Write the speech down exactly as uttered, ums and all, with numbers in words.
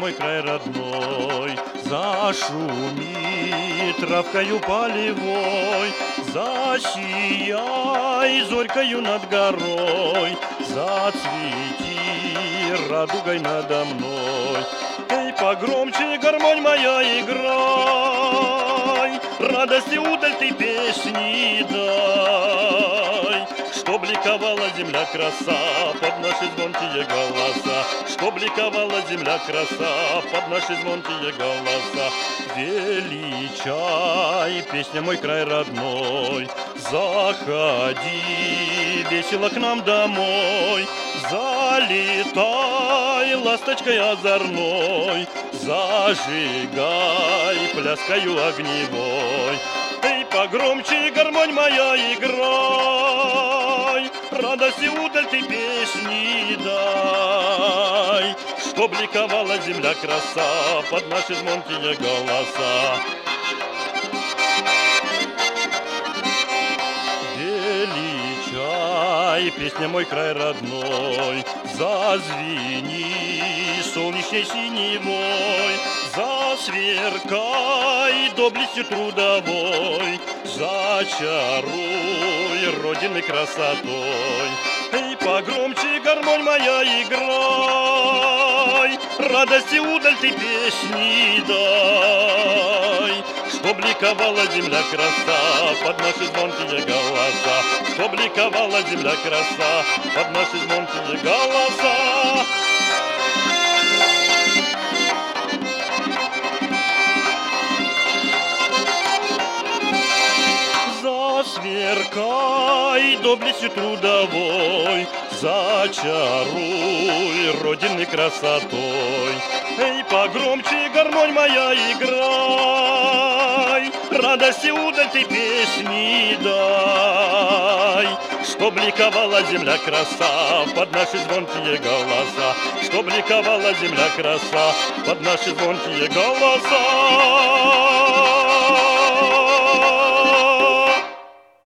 мой край родной. Зашуми травкою полевой, засияй зорькою над горой, зацвети радугой надо мной. Эй, погромче, гармонь моя, играй, радости удаль ты песни дай, чтоб ликовала земля краса под наши звонкие голоса, чтоб ликовала земля краса под наши звонкие голоса. Величай, песня мой край родной, заходи весело к нам домой, залетай ласточкой озорной, зажигай пляскою огневой. Эй, погромче, гармонь моя, играй, радости удаль ты песни дай, чтоб ликовала земля краса под наши звонкие голоса. Величай, песня мой край родной, зазвени солнечной синевой, засверкай доблестью трудовой, зачаруй родины красотой. Эй, погромче, гармонь моя, играй, радости удаль ты песни дай, чтоб ликовала земля краса под наши звонкие голоса, чтоб ликовала земля краса под наши звонкие голоса. Засверкай доблестью трудовой, зачаруй родины красотой. Эй, погромче, гармонь моя, играй, радости удаль ты песни дай, чтоб ликовала земля краса под наши звонкие голоса, чтоб ликовала земля краса под наши звонкие голоса.